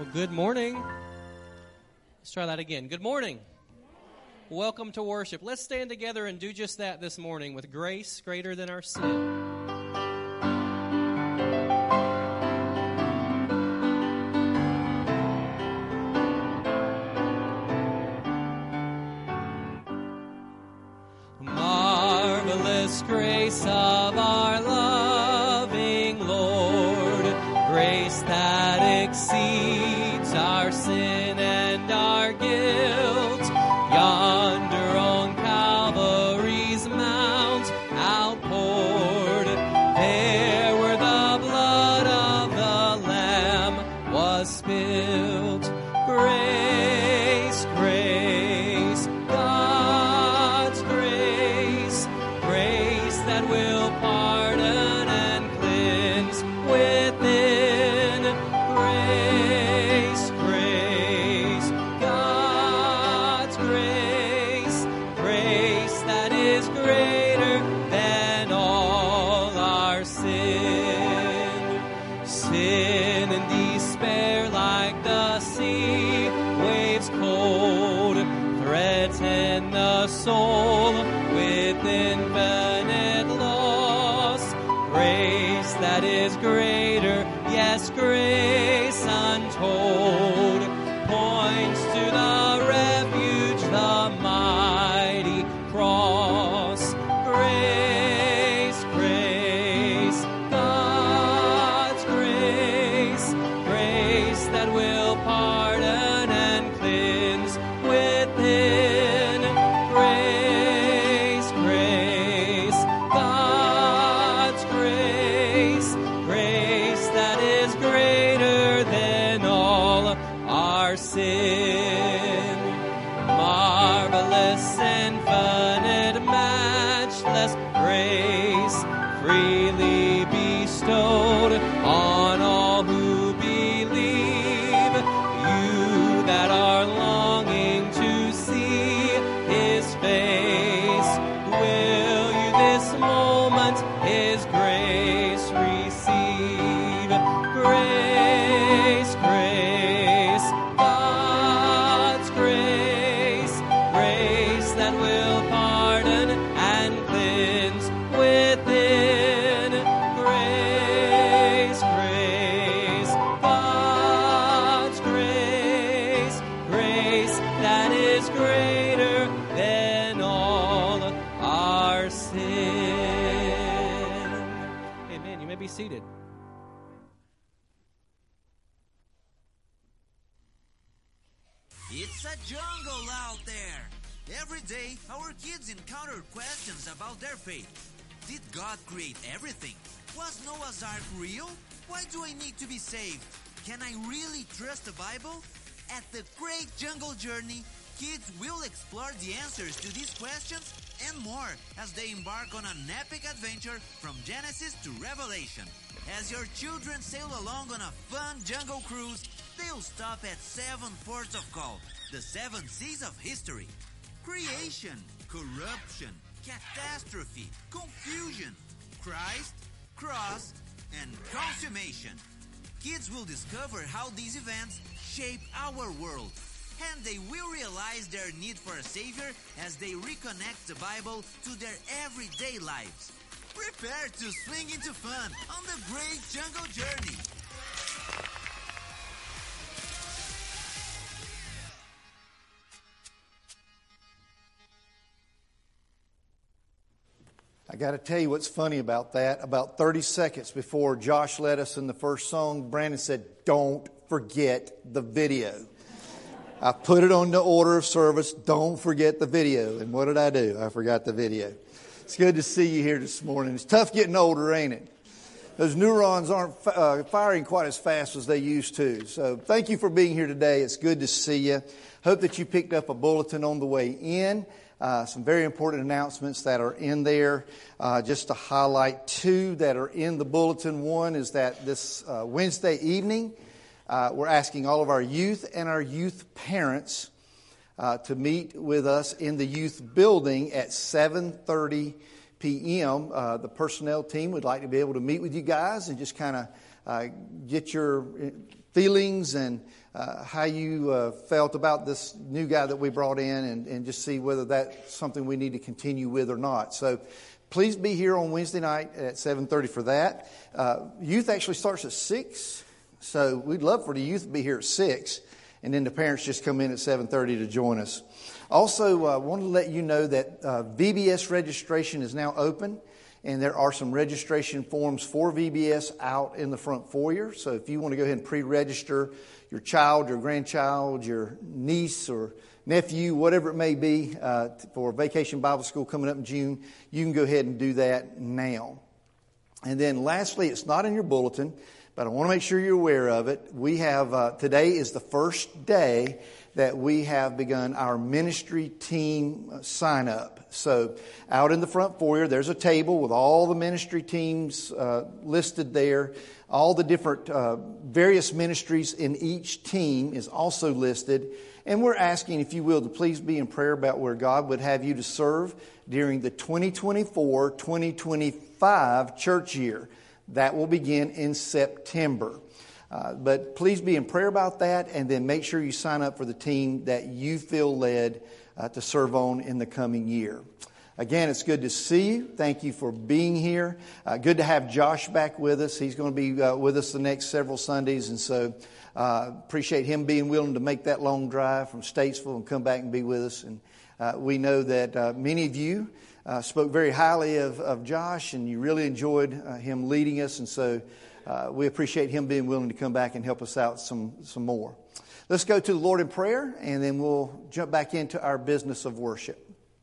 Good morning. Let's try that again. Good morning. Welcome to worship. Let's stand together and do just that this morning with grace greater than our sin. Marvelous grace of our loving Lord, grace that exceeds our sin and our guilt. Yonder on Calvary's mount outpoured, there where the blood of the Lamb was spilled. Grace, grace, God's grace, grace that will pardon and cleanse within. Grace, grace, God's grace, grace that is greater than all our sin. Sin and despair like the sea waves cold threaten the soul with infinite loss. Grace that is greater, yes, grace untold, points to the refuge, the mighty cross. Grace, grace, God's grace, grace that will pardon and cleanse within. Grace, grace, God's grace, grace that is greater than all our sin. Marvelous, infinite, matchless grace, freely bestowed on all who believe. You that are longing to see His face, will you this moment His grace receive? Grace, grace, God's grace, grace that will pardon and cleanse within. Grace, grace, God's grace, grace that is greater than all our sin. Amen. You may be seated. It's a jungle out there. Every day, our kids encounter questions about their faith. Did God create everything? Was Noah's Ark real? Why do I need to be saved? Can I really trust the Bible? At the Great Jungle Journey, kids will explore the answers to these questions and more as they embark on an epic adventure from Genesis to Revelation. As your children sail along on a fun jungle cruise, they'll stop at 7 ports of call, the 7 seas of history. Creation, corruption, catastrophe, confusion, Christ, cross, and consummation. Kids will discover how these events shape our world, and they will realize their need for a Savior as they reconnect the Bible to their everyday lives. Prepare to swing into fun on the Great Jungle Journey. I got to tell you what's funny about that. About 30 seconds before Josh led us in the first song, Brandon said, "Don't forget the video." I put it on the order of service, don't forget the video. And what did I do? I forgot the video. It's good to see you here this morning. It's tough getting older, ain't it? Those neurons aren't firing quite as fast as they used to. So thank you for being here today. It's good to see you. Hope that you picked up a bulletin on the way in. Some very important announcements that are in there. Just to highlight 2 that are in the bulletin. One is that this Wednesday evening, we're asking all of our youth and our youth parents to meet with us in the youth building at 7:30 p.m. The personnel team would like to be able to meet with you guys and just kind get your feelings and how you felt about this new guy that we brought in, and just see whether that's something we need to continue with or not. So please be here on Wednesday night at 7:30 for that. Youth actually starts at 6, so we'd love for the youth to be here at 6, and then the parents just come in at 7:30 to join us. Also, I wanted to let you know that VBS registration is now open, and there are some registration forms for VBS out in the front foyer. So if you want to go ahead and pre-register your child, your grandchild, your niece or nephew, whatever it may be, for Vacation Bible School coming up in June, you can go ahead and do that now. And then lastly, it's not in your bulletin, but I want to make sure you're aware of it. We have, today is the first day that we have begun our ministry team sign up. So out in the front foyer, there's a table with all the ministry teams listed there. All the different various ministries in each team is also listed. And we're asking, if you will, to please be in prayer about where God would have you to serve during the 2024-2025 church year. That will begin in September. But please be in prayer about that, and then make sure you sign up for the team that you feel led to serve on in the coming year. Again, it's good to see you. Thank you for being here. Good to have Josh back with us. He's going to be with us the next several Sundays, and so appreciate him being willing to make that long drive from Statesville and come back and be with us. And we know that many of you spoke very highly of Josh, and you really enjoyed him leading us, and so we appreciate him being willing to come back and help us out some more. Let's go to the Lord in prayer, and then we'll jump back into our business of worship.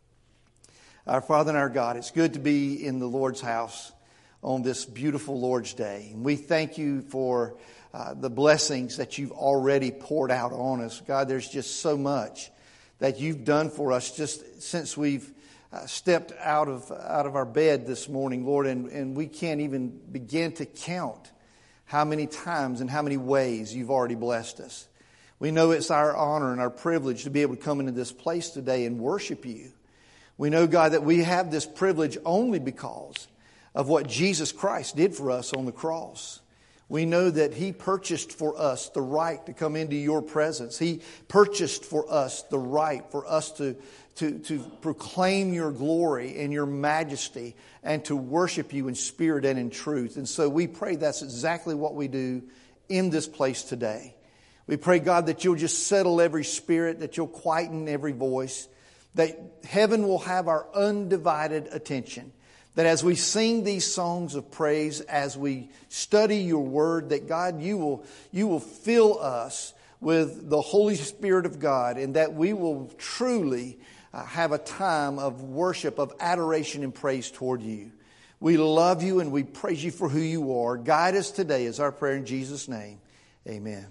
Our Father and our God, it's good to be in the Lord's house on this beautiful Lord's Day. And we thank you for the blessings that you've already poured out on us. God, there's just so much that you've done for us just since we've stepped out of our bed this morning, Lord, and we can't even begin to count how many times and how many ways you've already blessed us. We know it's our honor and our privilege to be able to come into this place today and worship you. We know, God, that we have this privilege only because of what Jesus Christ did for us on the cross. We know that He purchased for us the right to come into your presence. He purchased for us the right for us to proclaim your glory and your majesty and to worship you in spirit and in truth. And so we pray that's exactly what we do in this place today. We pray, God, that you'll just settle every spirit, that you'll quieten every voice, that heaven will have our undivided attention. That as we sing these songs of praise, as we study your word, that God, you will fill us with the Holy Spirit of God, and that we will truly have a time of worship, of adoration and praise toward you. We love you and we praise you for who you are. Guide us today is our prayer in Jesus' name. Amen.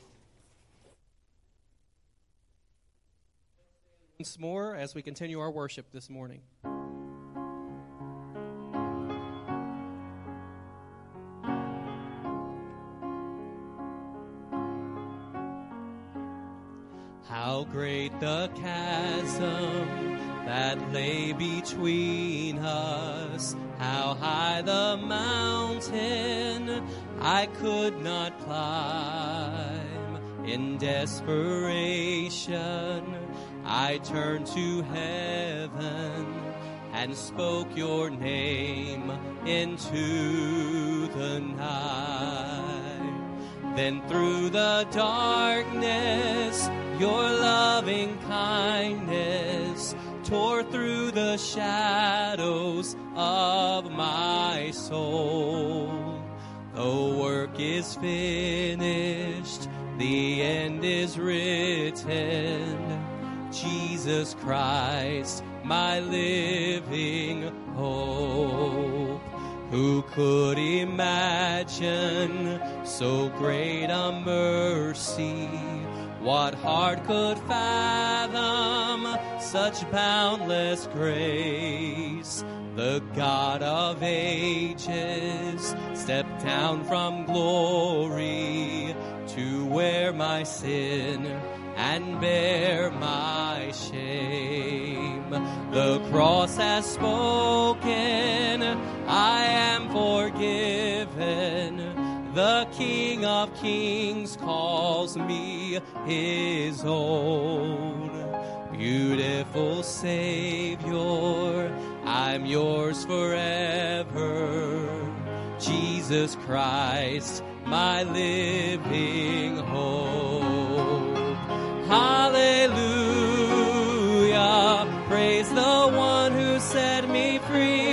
Once more as we continue our worship this morning. How great the chasm that lay between us, how high the mountain I could not climb. In desperation, I turned to heaven and spoke your name into the night. Then through the darkness, your loving kindness tore through the shadows of my soul. The work is finished, the end is written. Jesus Christ, my living hope. Who could imagine so great a mercy? What heart could fathom such boundless grace? The God of ages stepped down from glory to wear my sin and bear my shame. The cross has spoken, I am forgiven. The King of Kings calls me his own. Beautiful Savior, I'm yours forever. Jesus Christ, my living hope. Hallelujah, praise the one who set me free.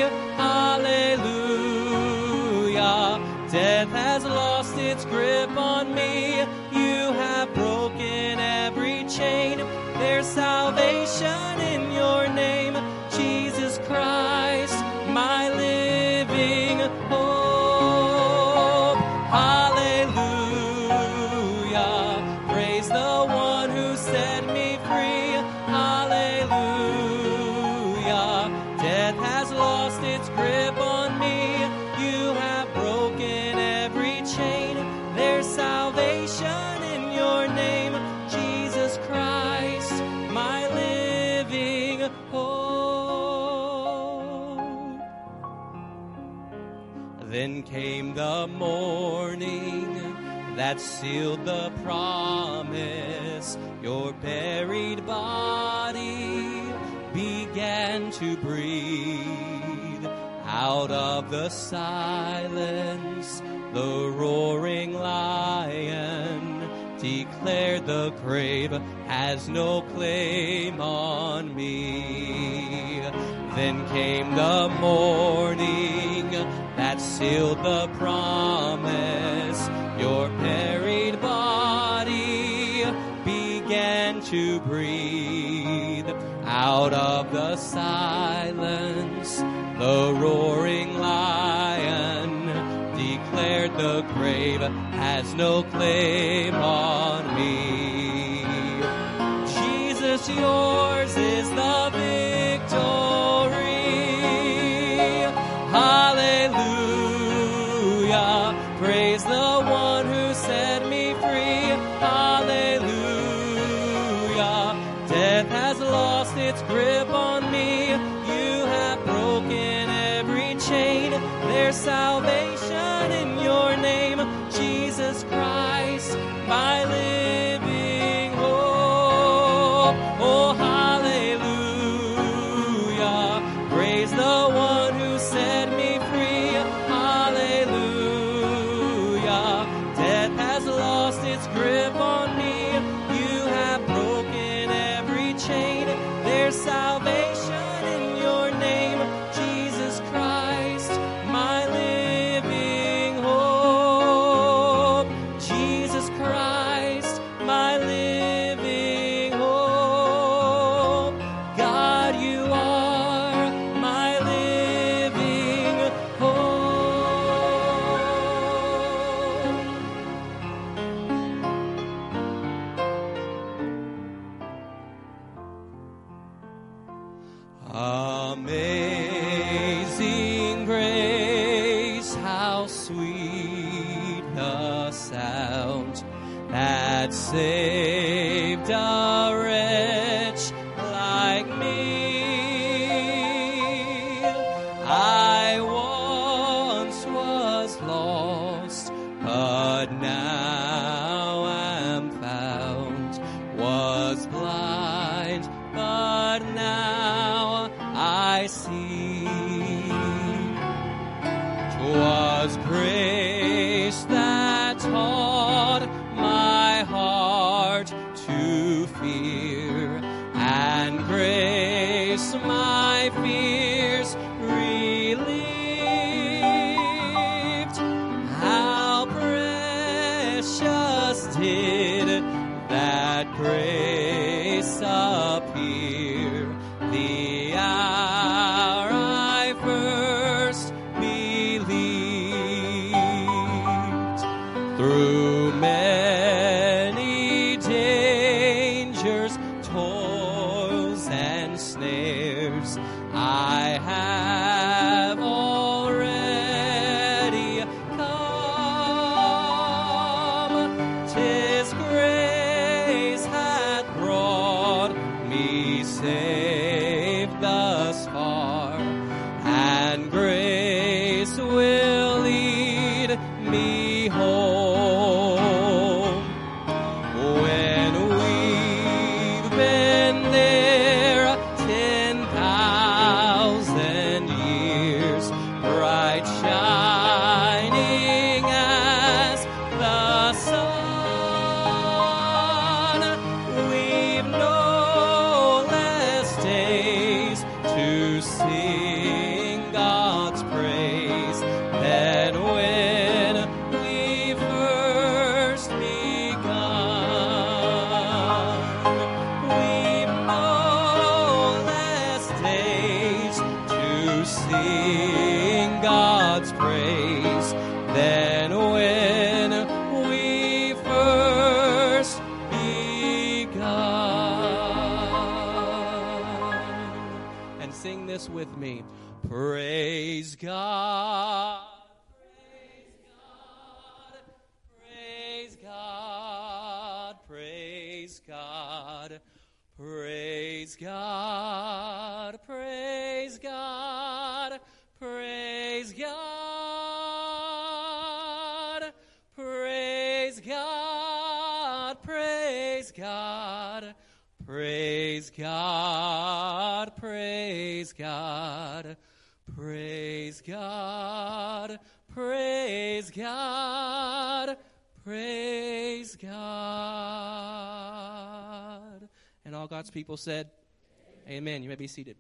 Hallelujah, death has lost its grip on me. You have broken every chain. There's salvation in your name, Jesus Christ, my living hope. Hallelujah, praise the one who set me free. Hallelujah, death has lost its grip on me. You have broken every chain. There's salvation in your name, Jesus Christ, my living hope. Then came the morning that sealed the promise. Your buried body began to breathe. Out of the silence, the roaring lion declared the grave has no claim on me. Then came the morning that sealed the promise. Your buried body began to breathe. Out of the silence, the roaring lion declared the grave has no claim on me. Jesus, yours is the victory. Hallelujah, praise the one who set me free. Hallelujah, death has lost its grip on me. You have broken every chain. There's salvation in your name, Jesus Christ, my living hope. Oh, hallelujah, praise the one who set me free. Hallelujah, death has lost its grip on me. You have broken every chain. There's salvation in your name, Jesus Christ, my living hope. Jesus Christ, my living hope. God, you are my living hope. Amazing grace, how sweet the sound that saved a wretch like me. I once was lost, but now am found. Was blind, but now I see. 'Twas grace that taught my heart to fear, and grace my fears relieved. How precious did that grace appear the hour I first believed. Through many dangers, toils, and snares, I have already come. 'Tis grace hath brought me safe thus far, and grace will lead me home. Sing this with me. Praise God. Praise God. Praise God. Praise God. Praise God. Praise God. Praise God. Praise God. Praise God. Praise God. Praise God. Praise God. Praise God. And all God's people said, Amen. You may be seated.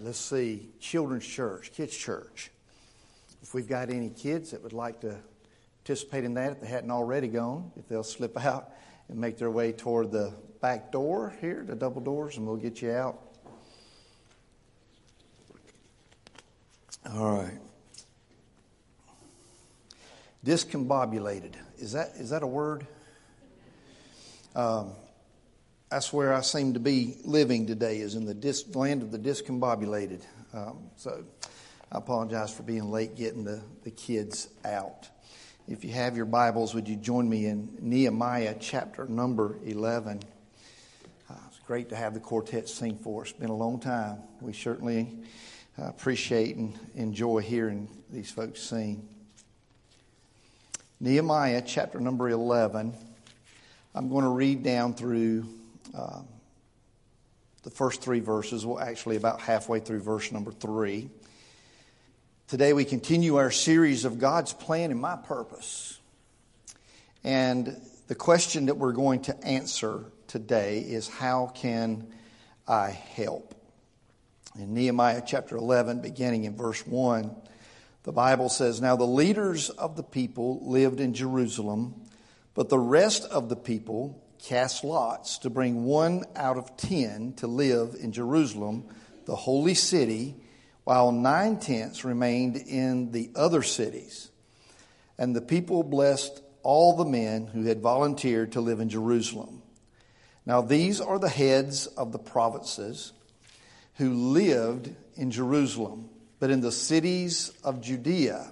let's see, children's church, kids' church. If we've got any kids that would like to participate in that, if they hadn't already gone, if they'll slip out and make their way toward the back door here, the double doors, and we'll get you out. All right. Discombobulated. Is that a word? That's where I seem to be living today, is in the land of the discombobulated. So I apologize for being late getting the kids out. If you have your Bibles, would you join me in Nehemiah chapter number 11? It's great to have the quartet sing for us. It's been a long time. We certainly appreciate and enjoy hearing these folks sing. Nehemiah chapter number 11. I'm going to read down through the first three verses. Well, actually about halfway through verse number 3. Today we continue our series of God's plan and my purpose. And the question that we're going to answer today is, how can I help? In Nehemiah chapter 11, beginning in verse 1, the Bible says, "Now the leaders of the people lived in Jerusalem, but the rest of the people cast lots to bring 1 out of 10 to live in Jerusalem, the holy city, while 9/10 remained in the other cities. And the people blessed all the men who had volunteered to live in Jerusalem. Now these are the heads of the provinces who lived in Jerusalem, but in the cities of Judah,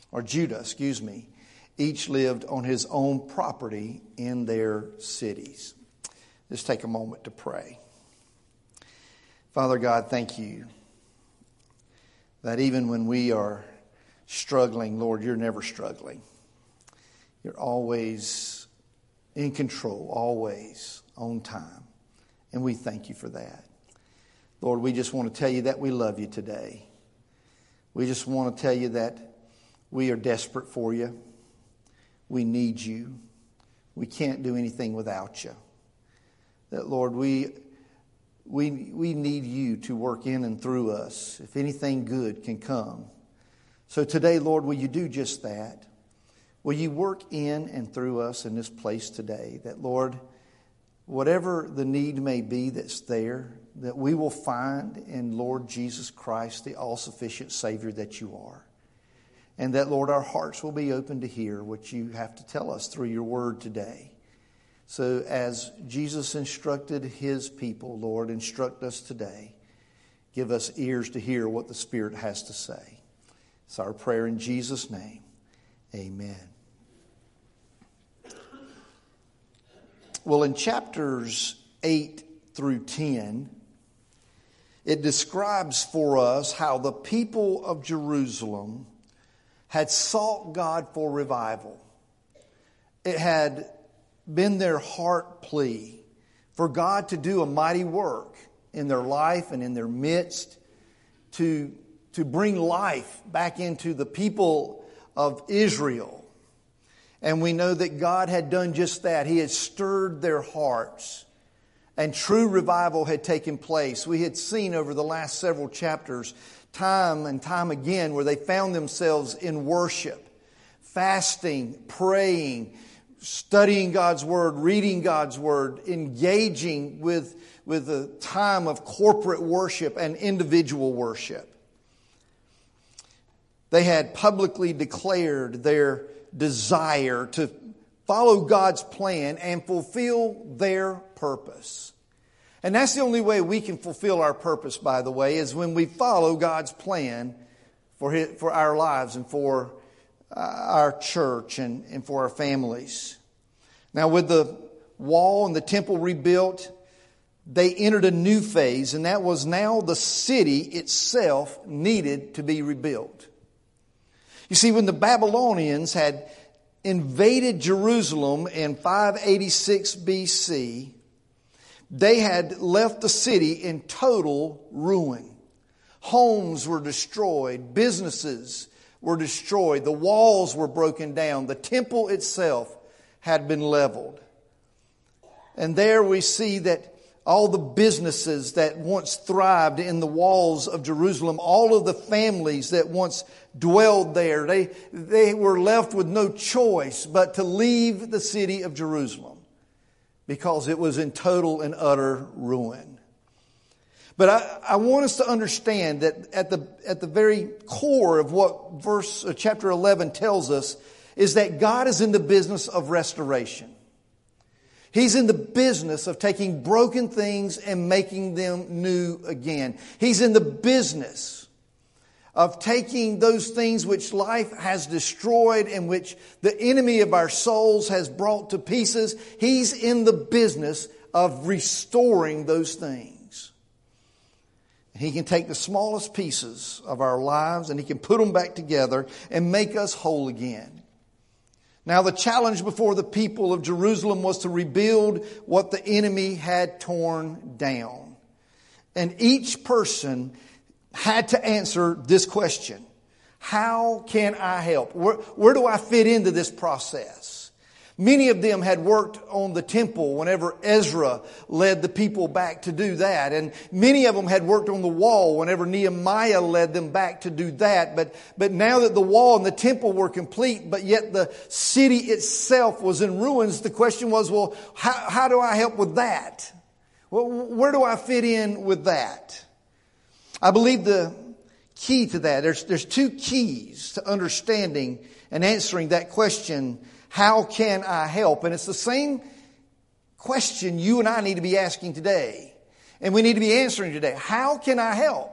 each lived on his own property in their cities." Let's take a moment to pray. Father God, thank you that even when we are struggling, Lord, you're never struggling. You're always in control, always on time. And we thank you for that. Lord, we just want to tell you that we love you today. We just want to tell you that we are desperate for you. We need you. We can't do anything without you. That, Lord, we need you to work in and through us if anything good can come. So today, Lord, will you do just that? Will you work in and through us in this place today? That, Lord, whatever the need may be that's there, that we will find in Lord Jesus Christ, the all-sufficient Savior that you are. And that, Lord, our hearts will be open to hear what you have to tell us through your word today. So as Jesus instructed his people, Lord, instruct us today. Give us ears to hear what the Spirit has to say. It's our prayer in Jesus' name. Amen. Well, in chapters 8 through 10, it describes for us how the people of Jerusalem had sought God for revival. It had been their heart plea for God to do a mighty work in their life and in their midst, to bring life back into the people of Israel. And we know that God had done just that. He had stirred their hearts, and true revival had taken place. We had seen over the last several chapters, time and time again, where they found themselves in worship, fasting, praying, studying God's Word, reading God's Word, engaging with a time of corporate worship and individual worship. They had publicly declared their desire to follow God's plan and fulfill their purpose. And that's the only way we can fulfill our purpose, by the way, is when we follow God's plan for our lives and for our church and for our families. Now, with the wall and the temple rebuilt, they entered a new phase, and that was now the city itself needed to be rebuilt. You see, when the Babylonians had invaded Jerusalem in 586 BC, they had left the city in total ruin. Homes were destroyed. Businesses were destroyed. The walls were broken down. The temple itself had been leveled. And there we see that all the businesses that once thrived in the walls of Jerusalem, all of the families that once dwelled there, they were left with no choice but to leave the city of Jerusalem because it was in total and utter ruin. But I want us to understand that at the very core of what chapter 11 tells us is that God is in the business of restoration. He's in the business of taking broken things and making them new again. He's in the business of taking those things which life has destroyed and which the enemy of our souls has brought to pieces. He's in the business of restoring those things. He can take the smallest pieces of our lives and He can put them back together and make us whole again. Now, the challenge before the people of Jerusalem was to rebuild what the enemy had torn down. And each person had to answer this question: how can I help? Where do I fit into this process? Many of them had worked on the temple whenever Ezra led the people back to do that. And many of them had worked on the wall whenever Nehemiah led them back to do that. But now that the wall and the temple were complete, but yet the city itself was in ruins, the question was, well, how do I help with that? Where do I fit in with that? I believe the key to that, there's two keys to understanding and answering that question: how can I help? And it's the same question you and I need to be asking today. And we need to be answering today. How can I help?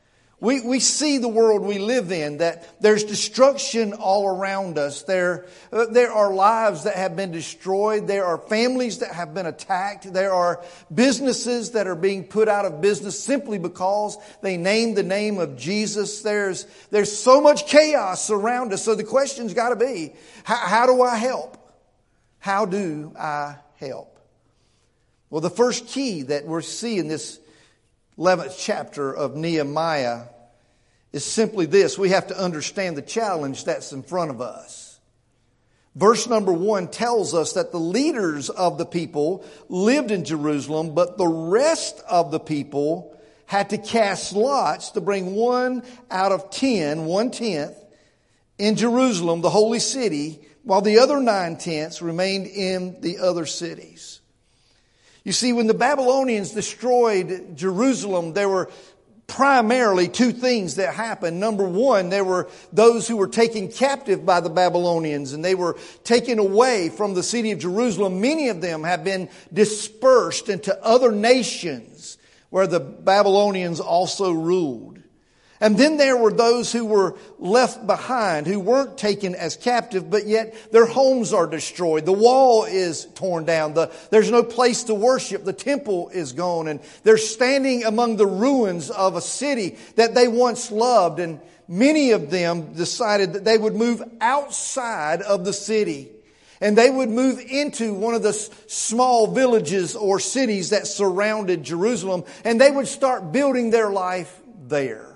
We see the world we live in, that there's destruction all around us. There are lives that have been destroyed. There are families that have been attacked. There are businesses that are being put out of business simply because they named the name of Jesus. There's so much chaos around us. So the question's got to be, how do I help? How do I help? Well, the first key that we're seeing in this 11th chapter of Nehemiah is simply this: we have to understand the challenge that's in front of us. Verse number 1 tells us that the leaders of the people lived in Jerusalem, but the rest of the people had to cast lots to bring 1 out of 10, 1/10, in Jerusalem, the holy city, while the other 9/10 remained in the other cities. You see, when the Babylonians destroyed Jerusalem, there were primarily two things that happened. Number one, there were those who were taken captive by the Babylonians, and they were taken away from the city of Jerusalem. Many of them have been dispersed into other nations where the Babylonians also ruled. And then there were those who were left behind, who weren't taken as captive, but yet their homes are destroyed. The wall is torn down. There's no place to worship. The temple is gone. And they're standing among the ruins of a city that they once loved. And many of them decided that they would move outside of the city. And they would move into one of the small villages or cities that surrounded Jerusalem. And they would start building their life there.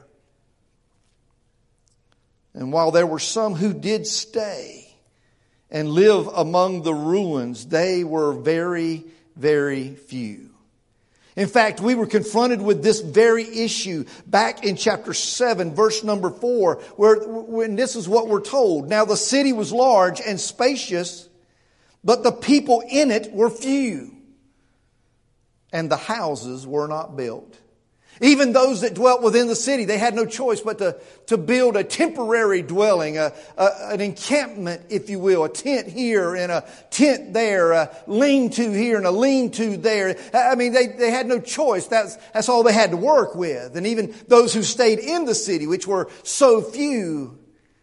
And while there were some who did stay and live among the ruins, they were very, very few. In fact, we were confronted with this very issue back in chapter 7, verse number 4, when this is what we're told. Now the city was large and spacious, but the people in it were few, and the houses were not built. Even those that dwelt within the city, they had no choice but to build a temporary dwelling, an encampment, if you will, a tent here and a tent there, a lean-to here and a lean-to there. I mean, they had no choice. That's all they had to work with. And even those who stayed in the city, which were so few,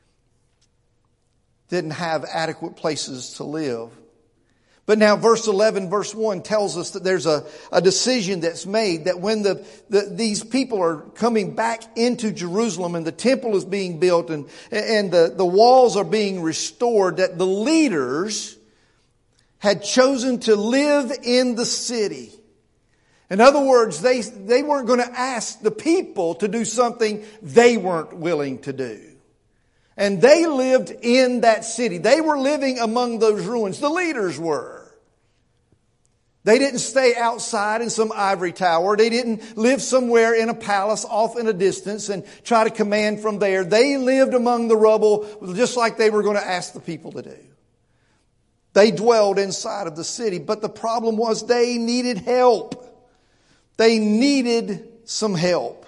didn't have adequate places to live. But now verse 11, verse 1 tells us that there's a decision that's made, that when these people are coming back into Jerusalem and the temple is being built and the walls are being restored, that the leaders had chosen to live in the city. In other words, they weren't going to ask the people to do something they weren't willing to do. And they lived in that city. They were living among those ruins. The leaders were. They didn't stay outside in some ivory tower. They didn't live somewhere in a palace off in a distance and try to command from there. They lived among the rubble just like they were going to ask the people to do. They dwelled inside of the city, but the problem was they needed help. They needed some help.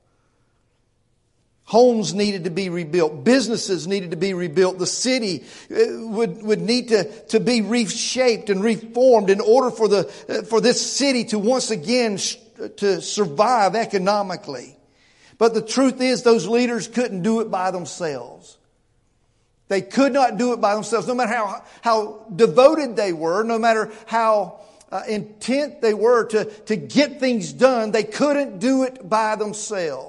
Homes needed to be rebuilt. Businesses needed to be rebuilt. The city would need to be reshaped and reformed in order for this city to once again to survive economically. But the truth is, those leaders couldn't do it by themselves. They could not do it by themselves. No matter how devoted they were, no matter how intent they were to get things done, they couldn't do it by themselves.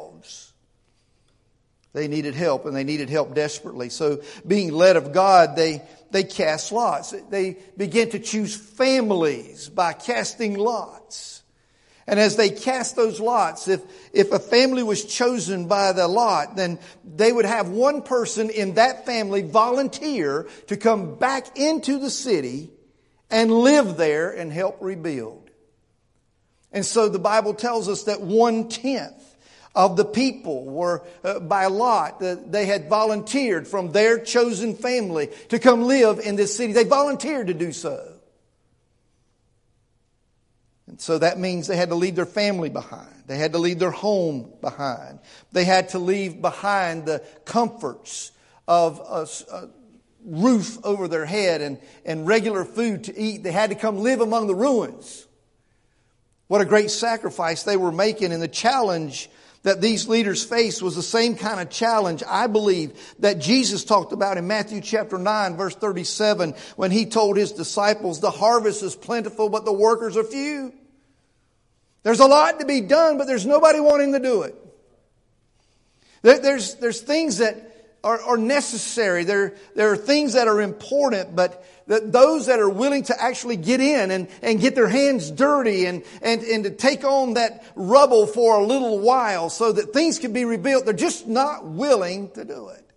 They needed help, and they needed help desperately. So being led of God, they cast lots. They began to choose families by casting lots. And as they cast those lots, if a family was chosen by the lot, then they would have one person in that family volunteer to come back into the city and live there and help rebuild. And so the Bible tells us that 1/10 of the people were by lot. They had volunteered from their chosen family to come live in this city. They volunteered to do so. And so that means they had to leave their family behind. They had to leave their home behind. They had to leave behind the comforts of a roof over their head and regular food to eat. They had to come live among the ruins. What a great sacrifice they were making, and the challenge that these leaders faced was the same kind of challenge, I believe, that Jesus talked about in Matthew chapter 9, verse 37, when He told His disciples, the harvest is plentiful, but the workers are few. There's a lot to be done, but there's nobody wanting to do it. There's things that are necessary. There are things that are important, but those that are willing to actually get in and get their hands dirty and to take on that rubble for a little while so that things can be rebuilt, they're just not willing to do it.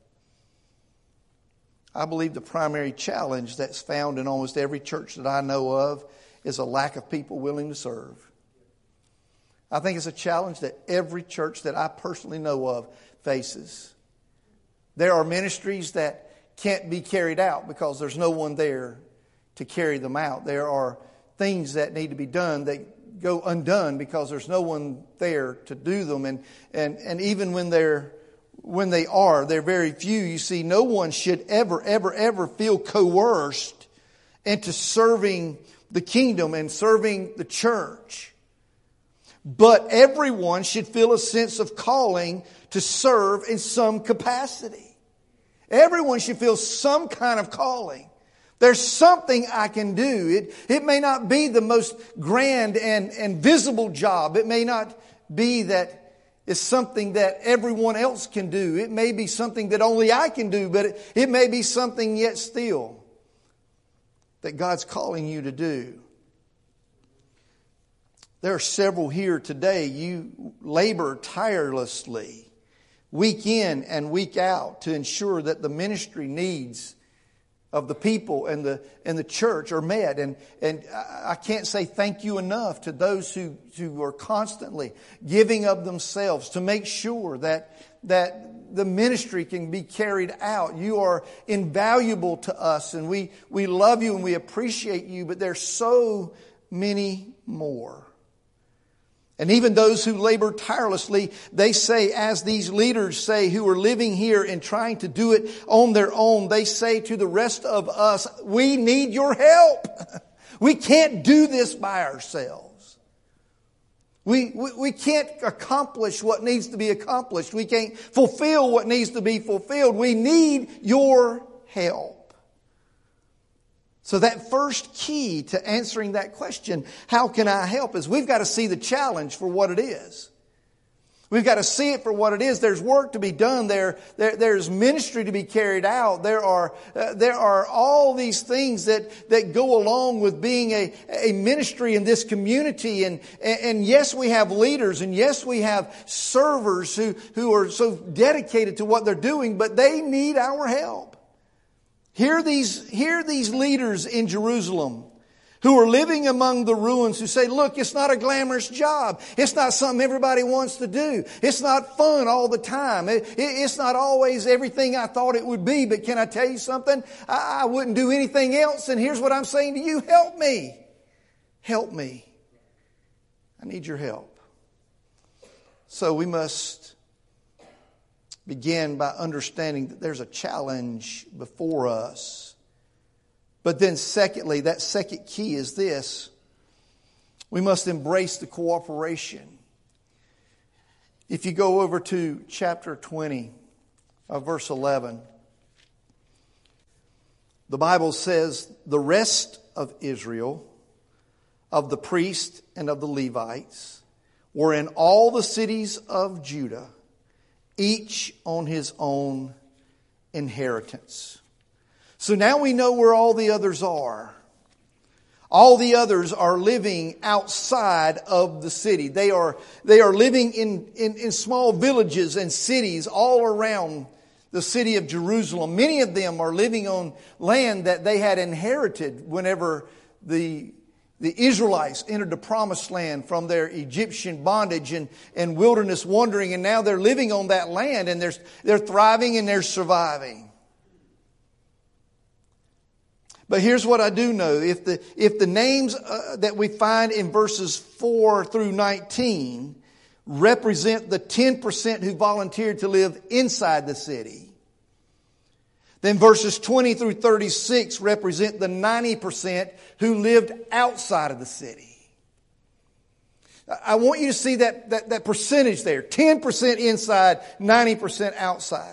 I believe the primary challenge that's found in almost every church that I know of is a lack of people willing to serve. I think it's a challenge that every church that I personally know of faces. There are ministries that can't be carried out because there's no one there to carry them out. There are things that need to be done that go undone because there's no one there to do them. And even when they're very few. You see, no one should ever feel coerced into serving the kingdom and serving the church. But everyone should feel a sense of calling to serve in some capacity. Everyone should feel some kind of calling. There's something I can do. It may not be the most grand and visible job. It may not be that it's something that everyone else can do. It may be something that only I can do, but it may be something yet still that God's calling you to do. There are several here today. You labor tirelessly, week in and week out, to ensure that the ministry needs of the people and the church are met. And I can't say thank you enough to those who are constantly giving of themselves to make sure that the ministry can be carried out. You are invaluable to us, and we love you and we appreciate you, but there's so many more. And even those who labor tirelessly, they say, as these leaders say, who are living here and trying to do it on their own, they say to the rest of us, we need your help. We can't do this by ourselves. We can't accomplish what needs to be accomplished. We can't fulfill what needs to be fulfilled. We need your help. So that first key to answering that question, how can I help, is we've got to see the challenge for what it is. We've got to see it for what it is. There's work to be done. There's ministry to be carried out. There are all these things that go along with being a ministry in this community. And yes, we have leaders, and yes, we have servers who are so dedicated to what they're doing, but they need our help. Hear these leaders in Jerusalem who are living among the ruins, who say, look, it's not a glamorous job. It's not something everybody wants to do. It's not fun all the time. It's not always everything I thought it would be. But can I tell you something? I wouldn't do anything else. And here's what I'm saying to you. Help me. Help me. I need your help. So we must begin by understanding that there's a challenge before us. But then secondly, that second key is this. We must embrace the cooperation. If you go over to chapter 20, verse 11, the Bible says, the rest of Israel, of the priests and of the Levites, were in all the cities of Judah, each on his own inheritance. So now we know where all the others are. All the others are living outside of the city. They are living in small villages and cities all around the city of Jerusalem. Many of them are living on land that they had inherited whenever the Israelites entered the promised land from their Egyptian bondage and wilderness wandering. And now they're living on that land and they're thriving and they're surviving. But here's what I do know. If the names that we find in verses 4 through 19 represent the 10% who volunteered to live inside the city, then verses 20 through 36 represent the 90% who lived outside of the city. I want you to see that percentage there. 10% inside, 90% outside.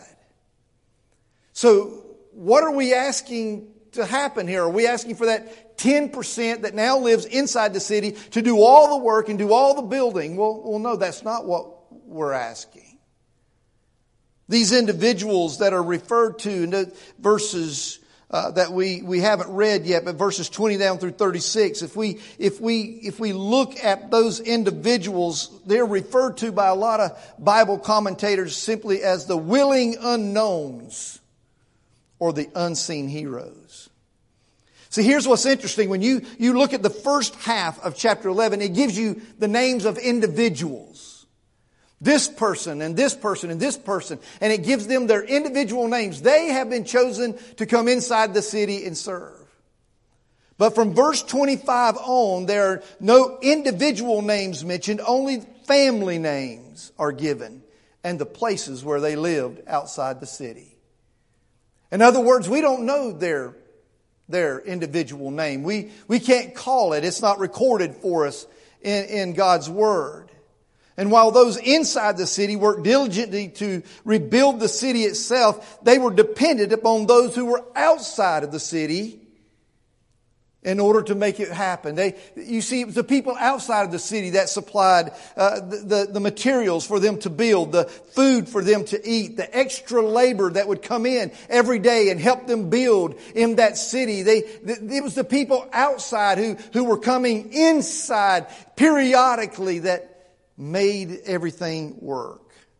So what are we asking to happen here? Are we asking for that 10% that now lives inside the city to do all the work and do all the building? Well, no, that's not what we're asking. These individuals that are referred to in the verses that we haven't read yet, but verses 20 down through 36, if we look at those individuals, they're referred to by a lot of Bible commentators simply as the willing unknowns or the unseen heroes. See, here's what's interesting. When you look at the first half of chapter 11, it gives you the names of individuals. This person and this person and this person. And it gives them their individual names. They have been chosen to come inside the city and serve. But from verse 25 on, there are no individual names mentioned. Only family names are given and the places where they lived outside the city. In other words, we don't know their individual name. We can't call it. It's not recorded for us in God's Word. And while those inside the city worked diligently to rebuild the city itself, they were dependent upon those who were outside of the city in order to make it happen. You see, it was the people outside of the city that supplied the materials for them to build, the food for them to eat, the extra labor that would come in every day and help them build in that city. It was the people outside who were coming inside periodically that made everything work.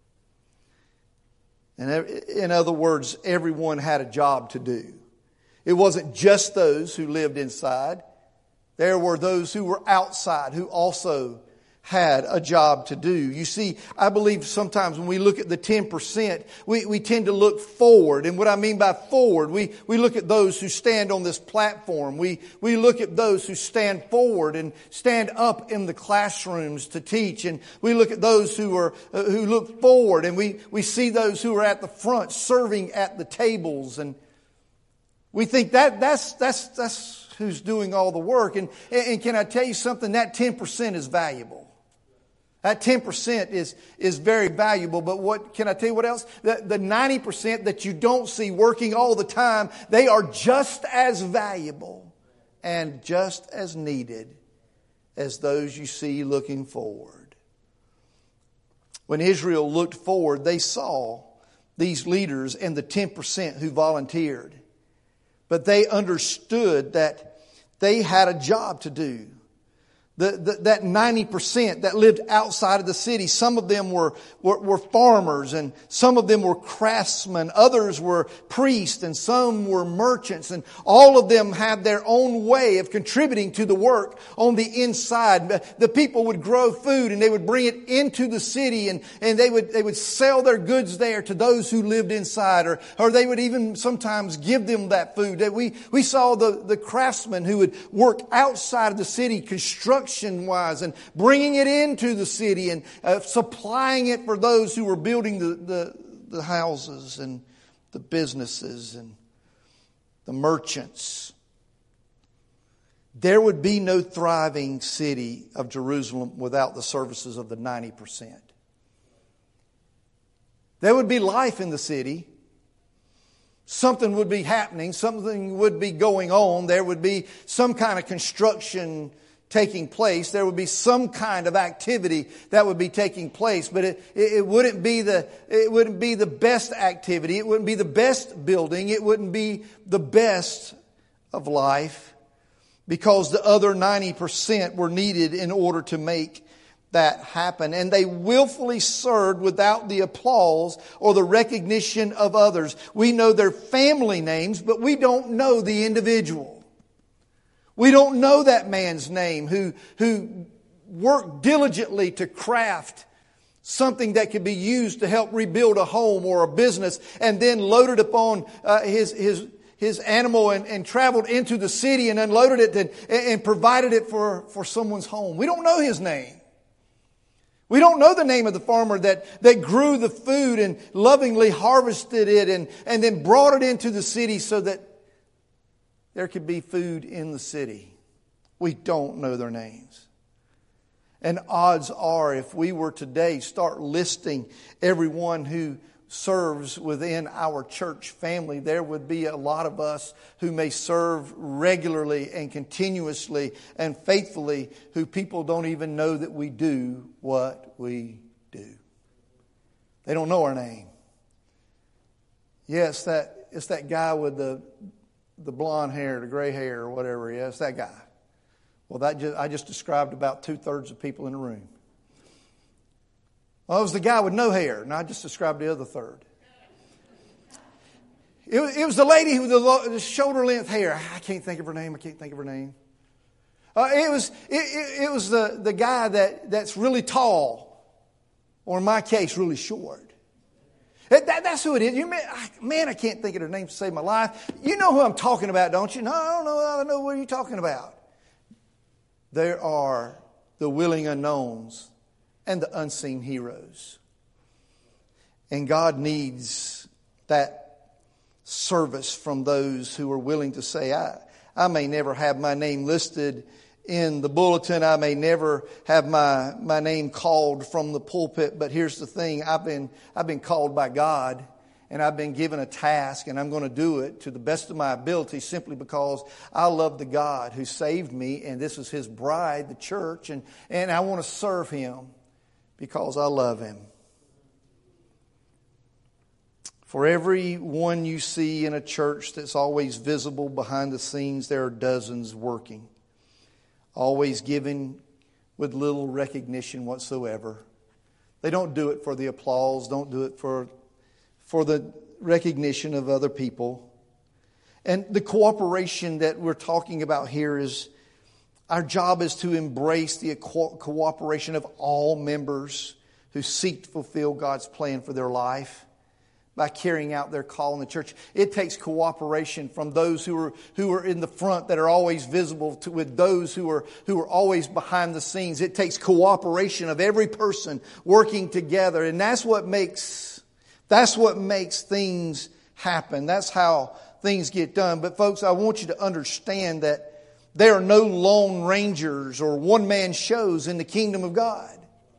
And in other words, everyone had a job to do. It wasn't just those who lived inside. There were those who were outside who also had a job to do. You see, I believe sometimes when we look at the 10%, we tend to look forward. And what I mean by forward, we look at those who stand on this platform. We look at those who stand forward and stand up in the classrooms to teach. And we look at those who look forward, and we see those who are at the front serving at the tables. And we think that's who's doing all the work. And can I tell you something? That 10% is valuable. That 10% is very valuable. But what can I tell you what else? The 90% that you don't see working all the time, they are just as valuable and just as needed as those you see looking forward. When Israel looked forward, they saw these leaders and the 10% who volunteered. But they understood that they had a job to do. That 90% that lived outside of the city, some of them were farmers, and some of them were craftsmen, others were priests, and some were merchants, and all of them had their own way of contributing to the work on the inside. The people would grow food and they would bring it into the city, and they would sell their goods there to those who lived inside, or they would even sometimes give them that food. We saw the craftsmen who would work outside of the city, construction-wise, and bringing it into the city and supplying it for those who were building the houses and the businesses and the merchants. There would be no thriving city of Jerusalem without the services of the 90%. There would be life in the city. Something would be happening. Something would be going on. There would be some kind of construction taking place. There would be some kind of activity that would be taking place, but it wouldn't be the best activity. It wouldn't be the best building. It wouldn't be the best of life, because the other 90% were needed in order to make that happen. And they willfully served without the applause or the recognition of others. We know their family names, but we don't know the individual. We don't know that man's name who worked diligently to craft something that could be used to help rebuild a home or a business, and then loaded upon his animal and traveled into the city and unloaded it and provided it for someone's home. We don't know his name. We don't know the name of the farmer that grew the food and lovingly harvested it and then brought it into the city so that there could be food in the city. We don't know their names. And odds are, if we were today start listing everyone who serves within our church family, there would be a lot of us who may serve regularly and continuously and faithfully, who people don't even know that we do what we do. They don't know our name. Yes, it's that guy with the blonde hair, the gray hair, or whatever. Yeah, it's that guy. Well, I just described about 2/3 of people in the room. Well, it was the guy with no hair, and I just described the other third. It was the lady with the shoulder-length hair. I can't think of her name. It was the guy that's really tall, or in my case, really short. That's who it is. I can't think of their name to save my life. You know who I'm talking about, don't you? No, I don't know. I know what you're talking about. There are the willing unknowns and the unseen heroes. And God needs that service from those who are willing to say, I may never have my name listed in the bulletin. I may never have my name called from the pulpit. But here's the thing. I've been called by God, and I've been given a task, and I'm going to do it to the best of my ability, simply because I love the God who saved me, and this is His bride, the church, and I want to serve Him because I love Him. For every one you see in a church that's always visible behind the scenes, there are dozens working, always giving with little recognition whatsoever. They don't do it for the applause, don't do it for the recognition of other people. And the cooperation that we're talking about here is, our job is to embrace the cooperation of all members who seek to fulfill God's plan for their life by carrying out their call in the church. It takes cooperation from those who are in the front, that are always visible, with those who are always behind the scenes. It takes cooperation of every person working together, and that's what makes things happen. That's how things get done. But folks, I want you to understand that there are no lone rangers or one-man shows in the kingdom of God.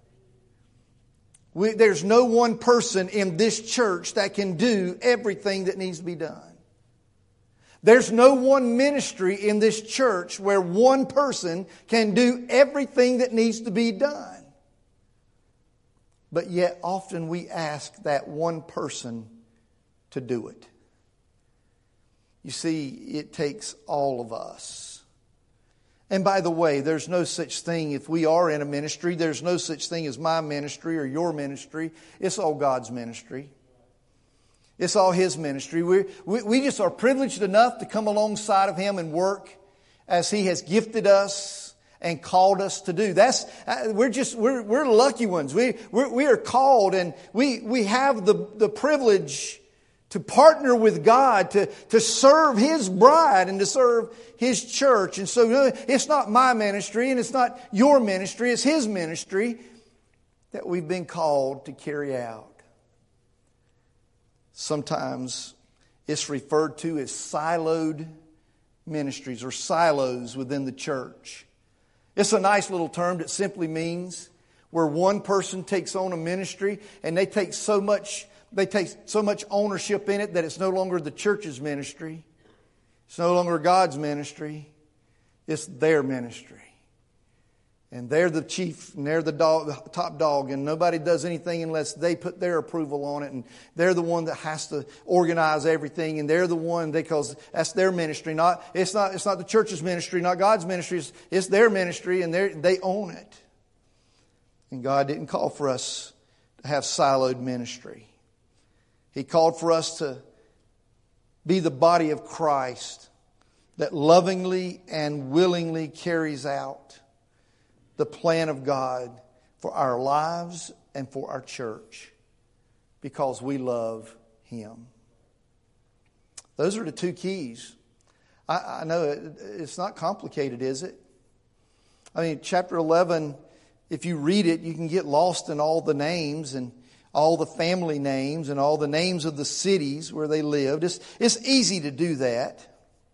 There's no one person in this church that can do everything that needs to be done. There's no one ministry in this church where one person can do everything that needs to be done. But yet often we ask that one person to do it. You see, it takes all of us. And by the way, there's no such thing, if we are in a ministry, there's no such thing as my ministry or your ministry. It's all God's ministry. It's all His ministry. We just are privileged enough to come alongside of Him and work as He has gifted us and called us to do. We're lucky ones. We are called, and we have the privilege to partner with God, to serve His bride and to serve His church. And so it's not my ministry and it's not your ministry, it's His ministry that we've been called to carry out. Sometimes it's referred to as siloed ministries or silos within the church. It's a nice little term that simply means where one person takes on a ministry and they take so much ownership in it that it's no longer the church's ministry. It's no longer God's ministry. It's their ministry. And they're the chief and they're the top dog, and nobody does anything unless they put their approval on it, and they're the one that has to organize everything, and they're the one because that's their ministry. It's not the church's ministry, not God's ministry. It's their ministry, and they own it. And God didn't call for us to have siloed ministry. He called for us to be the body of Christ that lovingly and willingly carries out the plan of God for our lives and for our church because we love Him. Those are the two keys. I know it's not complicated, is it? I mean, chapter 11, if you read it, you can get lost in all the names and all the family names and all the names of the cities where they lived. It's easy to do that.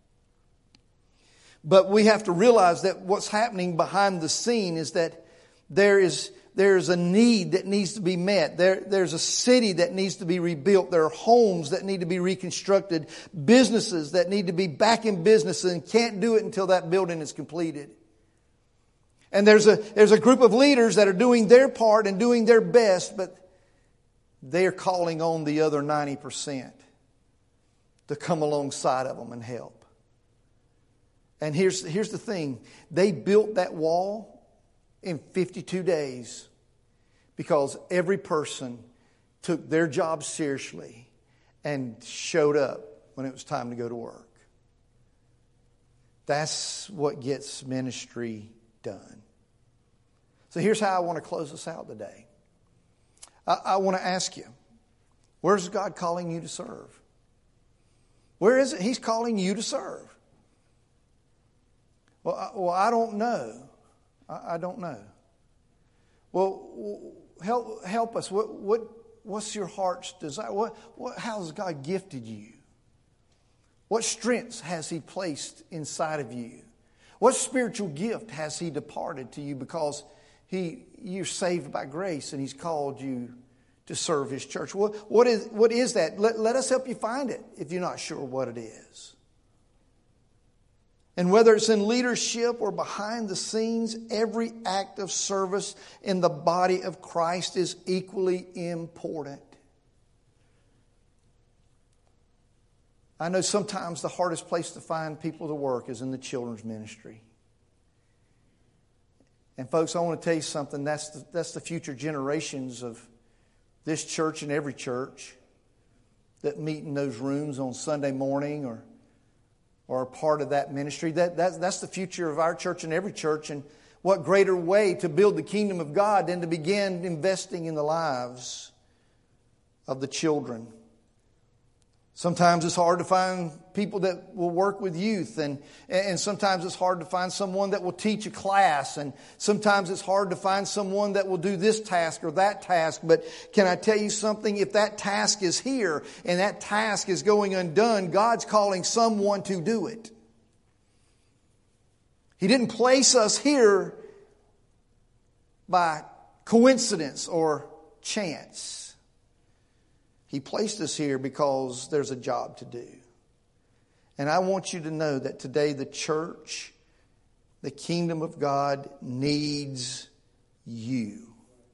But we have to realize that what's happening behind the scene is that there's a need that needs to be met. There's a city that needs to be rebuilt. There are homes that need to be reconstructed. Businesses that need to be back in business and can't do it until that building is completed. And there's a group of leaders that are doing their part and doing their best, but they're calling on the other 90% to come alongside of them and help. And here's the thing. They built that wall in 52 days because every person took their job seriously and showed up when it was time to go to work. That's what gets ministry done. So here's how I want to close us out today. I want to ask you, where's God calling you to serve? Where is it He's calling you to serve? Well, I don't know. I don't know. Well, help us. What's your heart's desire? How has God gifted you? What strengths has He placed inside of you? What spiritual gift has He departed to you because you're saved by grace and He's called you to serve His church? What is that? Let us help you find it if you're not sure what it is. And whether it's in leadership or behind the scenes, every act of service in the body of Christ is equally important. I know sometimes the hardest place to find people to work is in the children's ministry. And folks, I want to tell you something. That's the future generations of this church and every church that meet in those rooms on Sunday morning or are part of that ministry. That's the future of our church and every church. And what greater way to build the kingdom of God than to begin investing in the lives of the children. Sometimes it's hard to find people that will work with youth, and sometimes it's hard to find someone that will teach a class, and sometimes it's hard to find someone that will do this task or that task. But can I tell you something? If that task is here and that task is going undone, God's calling someone to do it. He didn't place us here by coincidence or chance. He placed us here because there's a job to do. And I want you to know that today the church, the kingdom of God, needs you.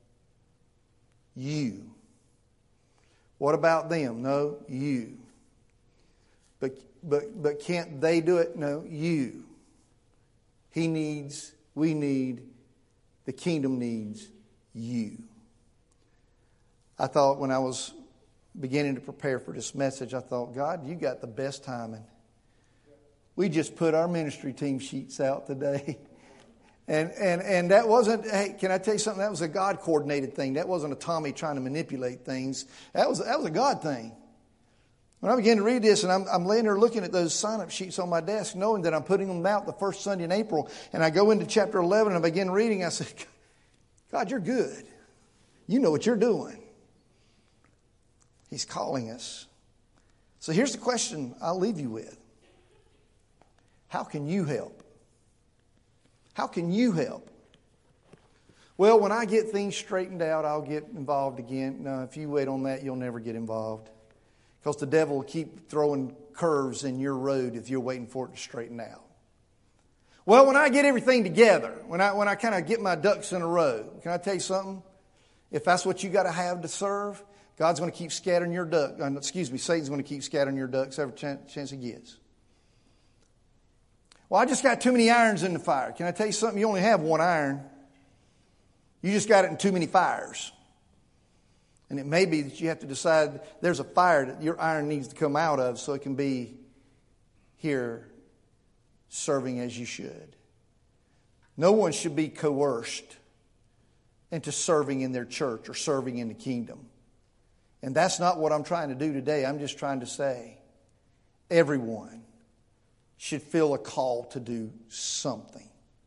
You. What about them? No, you. But can't they do it? No, you. we need, the kingdom needs you. I thought when I was beginning to prepare for this message, I thought, God, you got the best timing. We just put our ministry team sheets out today. And that wasn't, hey, can I tell you something? That was a God-coordinated thing. That wasn't a Tommy trying to manipulate things. That was a God thing. When I began to read this, and I'm laying there looking at those sign-up sheets on my desk, knowing that I'm putting them out the first Sunday in April, and I go into chapter 11 and I begin reading, I said, God, you're good. You know what you're doing. He's calling us. So here's the question I'll leave you with. How can you help? How can you help? Well, when I get things straightened out, I'll get involved again. No, if you wait on that, you'll never get involved. Because the devil will keep throwing curves in your road if you're waiting for it to straighten out. Well, when I get everything together, when I kind of get my ducks in a row, can I tell you something? If that's what you got to have to serve, God's going to keep scattering your ducks. Satan's going to keep scattering your ducks every chance he gets. Well, I just got too many irons in the fire. Can I tell you something? You only have one iron. You just got it in too many fires. And it may be that you have to decide there's a fire that your iron needs to come out of so it can be here serving as you should. No one should be coerced into serving in their church or serving in the kingdom. And that's not what I'm trying to do today. I'm just trying to say everyone should feel a call to do something.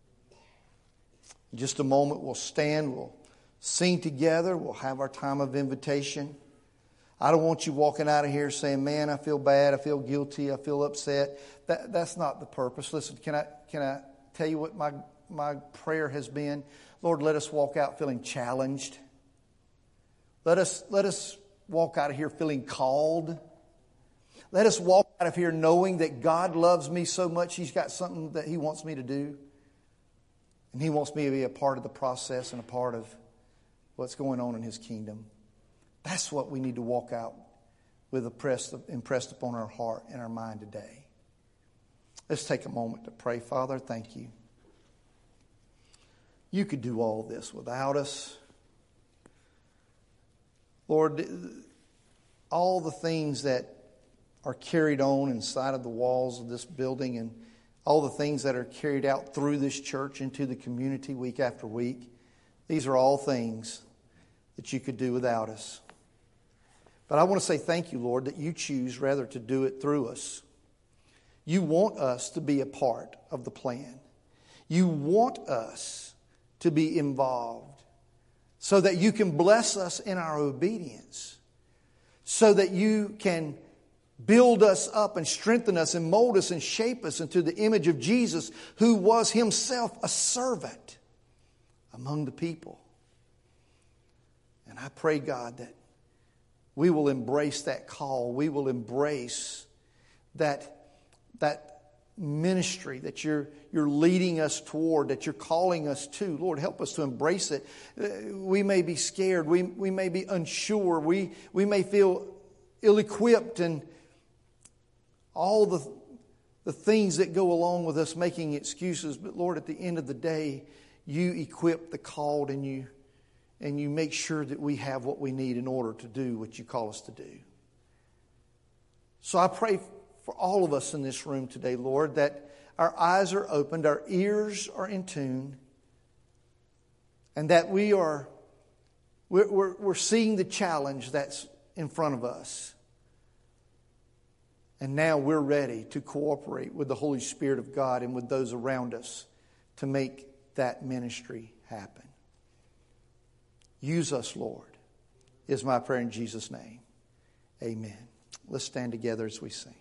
In just a moment, we'll stand, we'll sing together, we'll have our time of invitation. I don't want you walking out of here saying, man, I feel bad, I feel guilty, I feel upset. That's not the purpose. Listen, can I tell you what my prayer has been? Lord, let us walk out feeling challenged. Let us walk out of here feeling called. Let us walk out of here knowing that God loves me so much, He's got something that He wants me to do. And He wants me to be a part of the process and a part of what's going on in His kingdom. That's what we need to walk out with impressed upon our heart and our mind today. Let's take a moment to pray. Father, thank you. You could do all this without us. Lord, all the things that are carried on inside of the walls of this building and all the things that are carried out through this church into the community week after week, these are all things that you could do without us. But I want to say thank you, Lord, that you choose rather to do it through us. You want us to be a part of the plan. You want us to be involved so that you can bless us in our obedience, so that you can build us up and strengthen us and mold us and shape us into the image of Jesus, who was Himself a servant among the people. And I pray, God, that we will embrace that call. We will embrace that ministry that you're leading us toward, that you're calling us to. Lord, help us to embrace it. We may be scared. We may be unsure. We may feel ill-equipped and all the things that go along with us making excuses. But Lord, at the end of the day, you equip the called and you make sure that we have what we need in order to do what you call us to do. So I pray for all of us in this room today, Lord, that our eyes are opened, our ears are in tune, and that we're seeing the challenge that's in front of us. And now we're ready to cooperate with the Holy Spirit of God and with those around us to make that ministry happen. Use us, Lord, is my prayer in Jesus' name. Amen. Let's stand together as we sing.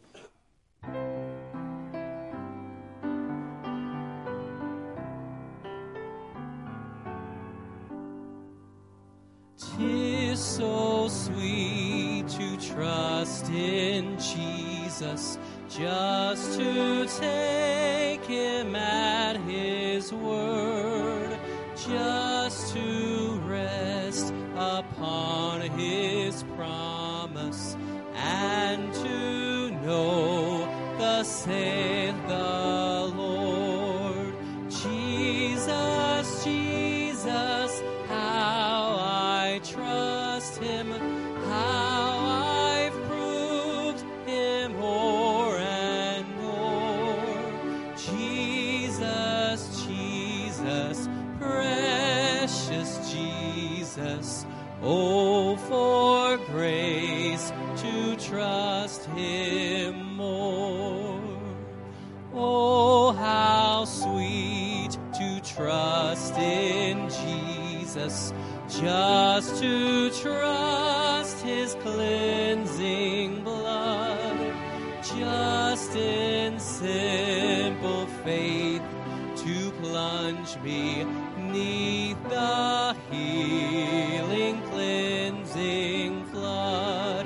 "'Tis so sweet to trust in Jesus, just to take Him at His word, just to rest upon His promise, and to know thus saith the Lord, Him more. Oh, how sweet to trust in Jesus, just to trust His cleansing blood, just in simple faith to plunge me 'neath the healing, cleansing flood.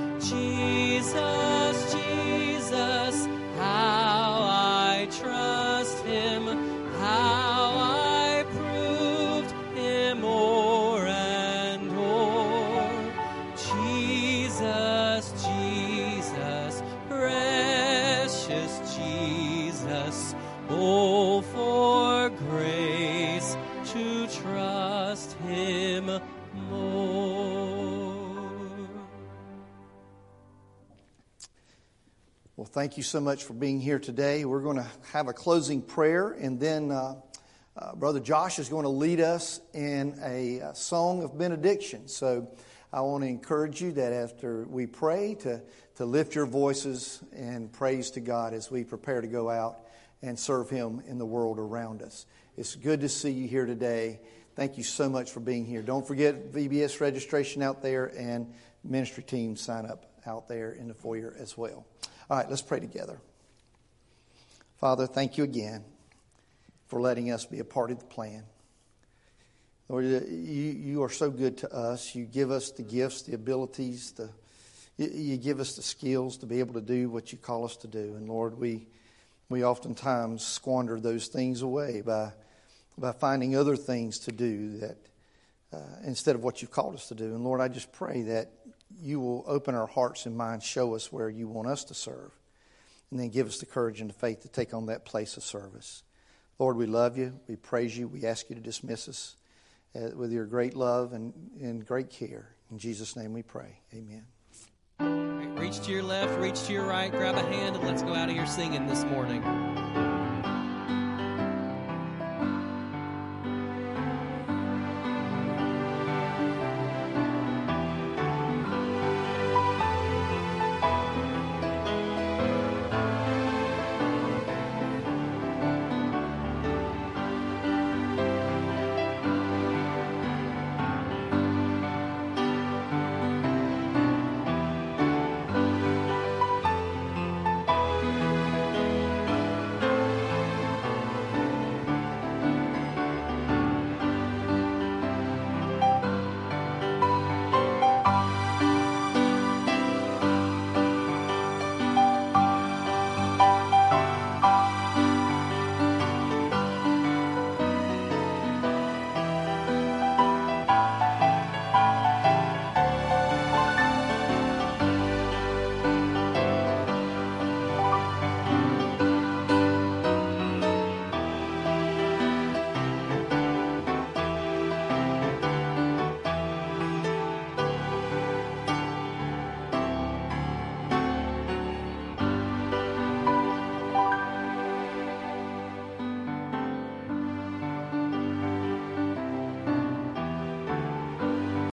Jesus, Jesus, how I trust Him, how I proved Him o'er and o'er. Jesus, Jesus, precious Jesus, oh, for grace to trust Him more. Well, thank you so much for being here today. We're going to have a closing prayer, and then Brother Josh is going to lead us in a song of benediction. So I want to encourage you that after we pray to lift your voices and praise to God as we prepare to go out and serve Him in the world around us. It's good to see you here today. Thank you so much for being here. Don't forget VBS registration out there, and ministry team sign up out there in the foyer as well. All right, let's pray together. Father, thank you again for letting us be a part of the plan. Lord, you are so good to us. You give us the gifts, the abilities, you give us the skills to be able to do what you call us to do. And Lord, we oftentimes squander those things away by finding other things to do that instead of what you've called us to do. And Lord, I just pray that you will open our hearts and minds, show us where you want us to serve, and then give us the courage and the faith to take on that place of service. Lord, we love you. We praise you. We ask you to dismiss us with your great love and great care. In Jesus' name we pray. Amen. Right, reach to your left, reach to your right, grab a hand, and let's go out of here singing this morning.